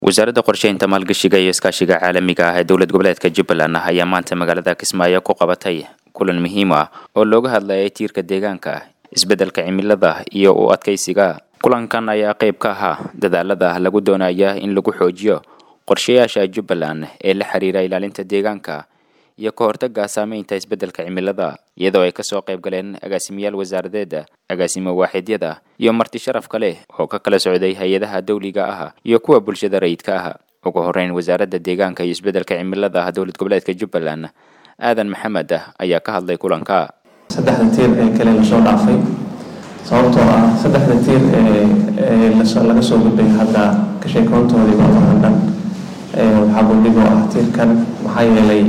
wasaaradda qorsheynta maalgashiga iyo iskaashiga caalamiga ah ee dowlad goboleedka Jubbaland ayaa maanta magaalada Kismaayo ku qabatay kulan muhiim ah oo looga hadlayay tiirka deegaanka, isbeddelka cimilada iyo u adkeysiga. Kulankan ayaa qayb ka ah dadaalada lagu doonayo in lagu xoojiyo qorshayaasha Jubbaland ee la xiriira ilaalinta deegaanka iyo ka hortagga saameynta isbeddelka cimilada, iyadoo ay ka soo qayb galeen agaasimayaal wasaaradeed, agaasimo waaxidyada iyo marti sharaf kale oo ka kala socday hay'adaha dawliga ah iyo kuwa bulshada rayidka ah. Ugu horeyn, wasaaradda deegaanka iyo isbeddelka cimilada dowlad goboleedka Jubbaland Aadan Maxamed ayaa ka hadlay kulanka. saddexda tiir ee kale la soo dhaafay sababtoo ah saddexda tiir laga soo gudbay hadda ka sheekoontoodii baa waxaa bandhigo ah tiirkan maxaa yeelay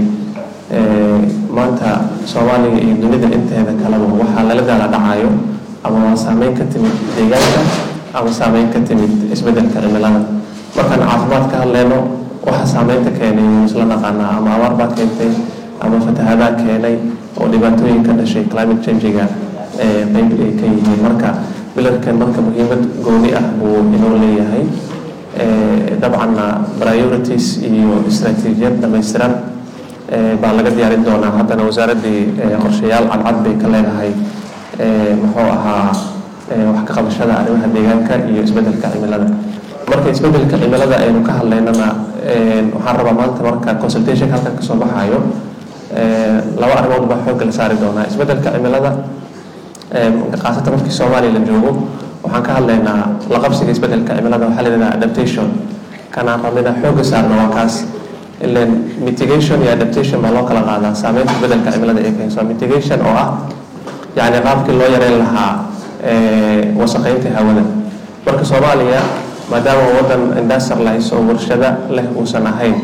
maanta Soomaaliya iyo dunida inteeda kaleba waxaa lala daala dhacayo ama saameyn ka timid deegaanka ama saameyn ka timid isbeddelka cimilada. Markaan caafimaad ka hadlayno waxa saameynta keenay isla naqaanaa ama abaar baa keentay ama fatahaadaha keenay oo dhibaatooyin ka dhashay climate change-ga qayb ay ka yihiin. Marka bilarkan marka muhiimad gooni ah buu inoo leeyahay. dabcanna priorities iyo istaraatiijiyad dhammaystiran baa laga diyaarin doonaa. haddana wasaaraddii qorshayaal cadcad bay ka leedahay muxuu ahaa wax ka qabashada arrimaha deegaanka iyo isbeddelka cimilada. marka isbeddelka cimilada aynu ka hadlaynana waxaan rabaa maanta marka consultation halkan kasoo baxayo laba arrimood baa xoogga la saari doonaa. isbeddelka cimilada khaasatan markii Soomaaliya la joogo waxaan ka hadlaynaa la qabsiga isbeddelka cimilada waxaa la yidhahdaa adaptation. kana rabnaa xoogga saarno waa kaas. ileen mitigation iyo adaptation baa loo kala qaadaa saameynta isbeddelka cimilada ee keenso. mitigation oo ah yacni qaabkii loo yareyn lahaa wasakheynta hawada. marka Soomaaliya maadaama waddan industrialized oo warshada leh uusan ahayn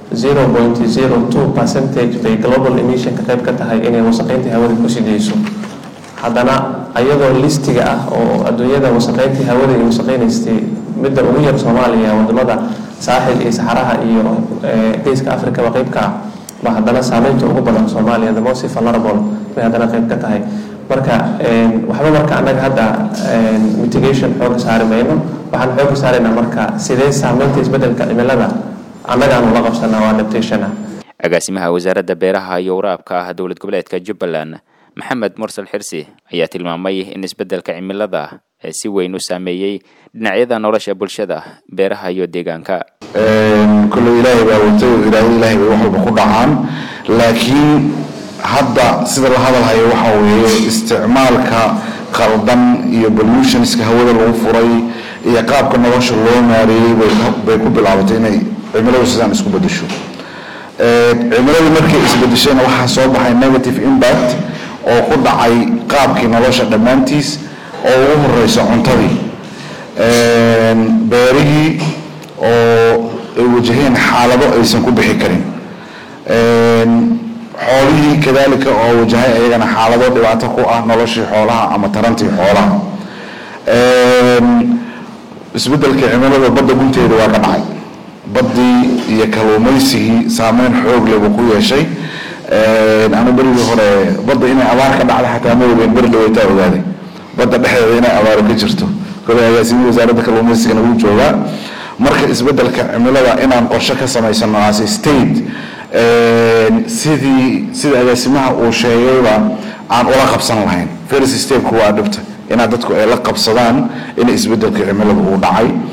0.02% bay global emission ka qayb ka tahay inay wasakheynta hawada ku sideyso. haddana ayadoo listiga ah oo adduunyada wasakheynta hawada iyo wasakheynaysta midda ugu yar Soomaaliya wadamada saaxil iyo saxaraha iyo geeska Afrika waa qayb ka ah ba haddana saameynta ugu badan Soomaaliya the most vulnerable bay haddana qayb ka tahay. marka waxba marka annaga hadda mitigation xoog saari mayno. waxaan xoog saaraynaa marka sidee saameynta isbeddelka cimilada annagaanu la qabsanaa waa adaptation. agaasimaha wasaaradda beeraha iyo waraabka dowlad goboleedka Jubbaland Maxamed Mursal Xirsi ayaa tilmaamay in isbeddelka cimilada si weyn u saameeyay dhinacyada nolosha bulshada, beeraha iyo deegaanka. kullu ilaahay baa watay ilaahay wax walba ku dhacaan, laakiin hadda sida la hadalhayo waxa weeye isticmaalka qaldan iyo pollutionska hawada lagu furay iyo qaabka nolosha loo maareeyay bay ku bilaabatay inay cimiladu sidaan isku bedesho. cimiladu markay isbedeshayna waxaa soo baxay negative impact oo ku dhacay qaabkii nolosha dhammaantiis oo ugu horeysa cuntadii, beerihii oo ay wajaheen xaalado aysan ku bixi karin, xoolihii kadaalika oo wajahay ayagana xaalado dhibaato ku ah noloshii xoolaha ama tarantii xoolaha. isbeddelka cimilada badda gunteeda waa ka dhacay. baddii iyo kalluumaysigii saameyn xoog leh buu ku yeeshay. ana berigii hore badda inay abaar ka dhacda xataa ma ogeyn, beri dhaweytaa ogaaday badda dhexdeeda inay abaaro ka jirto. kolay agaasimihi wasaaradda kalluumaysigana wuu joogaa. marka isbeddelka cimilada inaan qorshe ka samaysano as state sida agaasimaha uu sheegayba aan ula qabsan lahayn. first step waa dhibta inaad dadku ay la qabsadaan in isbeddelka cimilada uu dhacay.